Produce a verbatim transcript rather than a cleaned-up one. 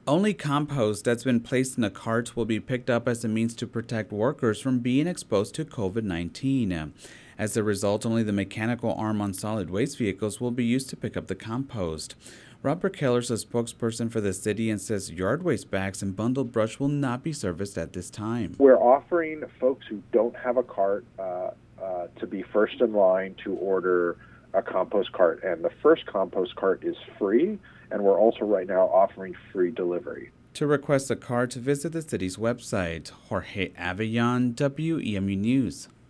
Only compost that's been placed in a cart will be picked up as a means to protect workers from being exposed to COVID nineteen. As a result, only the mechanical arm on solid waste vehicles will be used to pick up the compost. Robert Keller's a spokesperson for the city and says yard waste bags and bundled brush will not be serviced at this time. We're offering folks who don't have a cart uh, uh, to be first in line to order a compost cart. And the first compost cart is free, and we're also right now offering free delivery. To request a cart, visit the city's website. Jorge Avellon, W E M U News.